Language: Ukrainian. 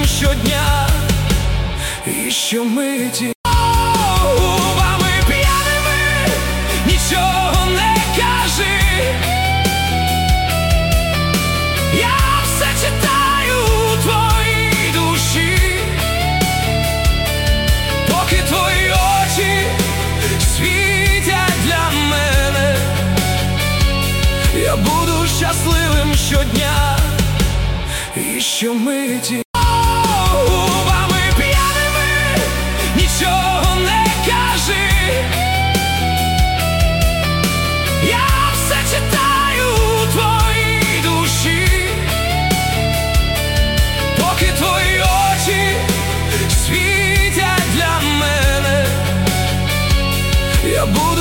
щодня і щомиті. Губами п'яними нічого не кажи, я все читаю у твоїй душі, поки твої очі світять для мене, я буду щасливим щодня і щомиті.